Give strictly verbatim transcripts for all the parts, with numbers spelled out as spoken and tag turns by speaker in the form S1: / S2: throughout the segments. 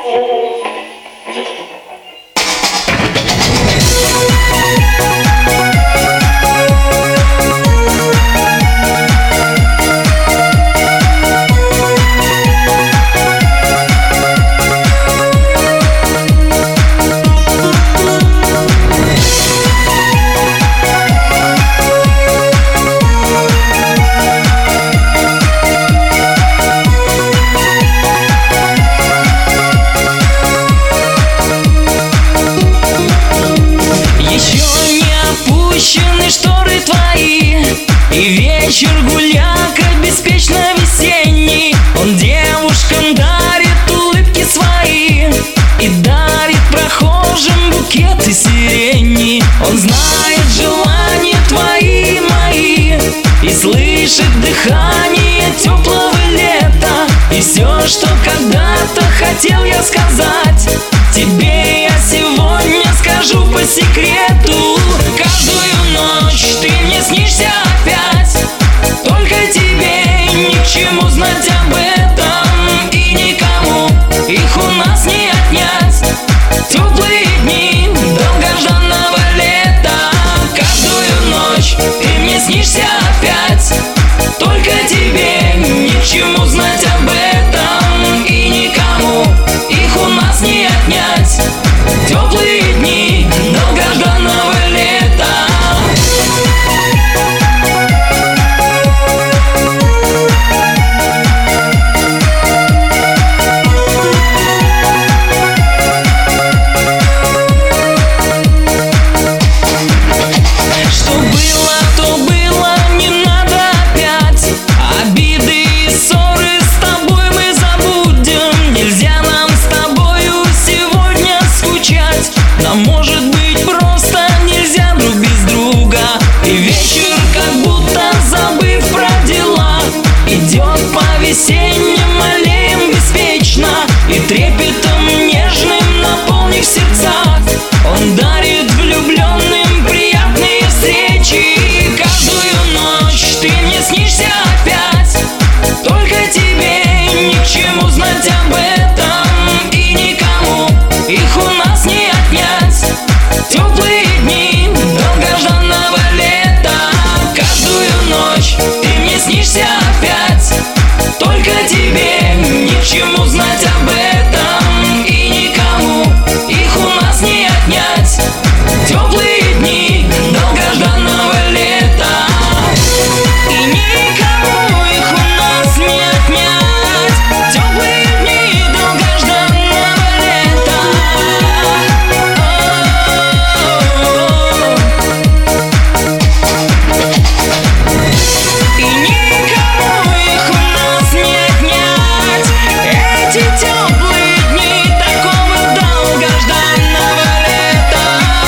S1: Шторы твои, и вечер гуляка беспечно весенний. Он девушкам дарит улыбки свои и дарит прохожим букеты сирени. Он знает желания твои, мои, и слышит дыхание теплого лета. И все, что когда-то хотел я сказать, тебе я сегодня скажу по секрету. Каждую ночь ты мне снишься опять, только тебе ни к чему знать об этом, и никому их у нас не отнять. Теплые дни долгожданного лета. Каждую ночь ты мне снишься опять, только тебе ни к чему знать об этом, и никому их у нас не отнять. Теплые дни долгожданного лета. Что было, то было, не надо опять. Обиды и ссоры с тобой мы забудем. Нельзя нам с тобою сегодня скучать. Нам может быть просто нельзя друг без друга. И вечер, как будто забыв про дела, идет по весенним аллеям беспечно, и трепетом нежным наполнив сердца, он дарит влюбленным приятные встречи. Каждую ночь ты мне снишься опять, только тебе ни к чему знать об этом, и никому их у нас не отнять. Теплые дни долгожданного лета. Каждую ночь ты мне снишься опять, только тебе ни к чему знать об этом, и никому их у нас не отнять. Теплые дни долгожданного лета. И никому их у нас не отнять. Теплые дни долгожданного лета. И никому их у нас не отнять. Эти теплые дни такого долгожданного лета.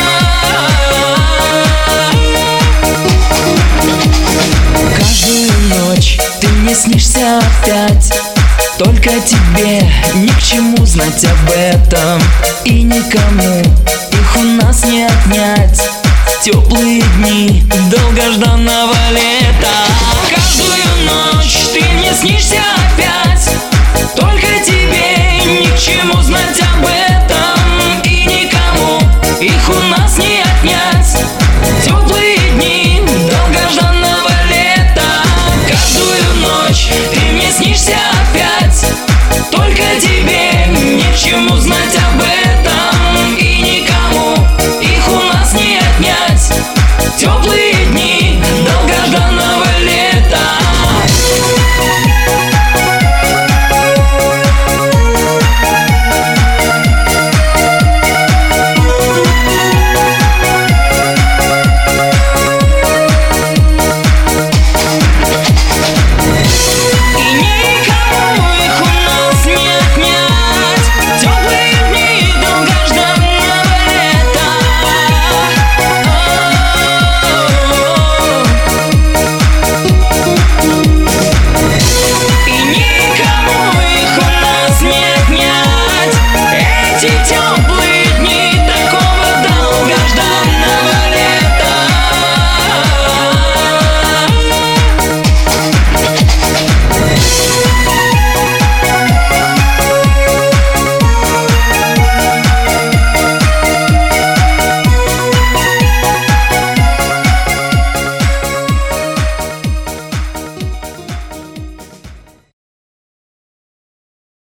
S1: Каждую ночь ты мне снишься опять, только тебе ни к чему знать об этом, и никому их у нас не отнять. Теплые дни долгожданного лета. Каждую ночь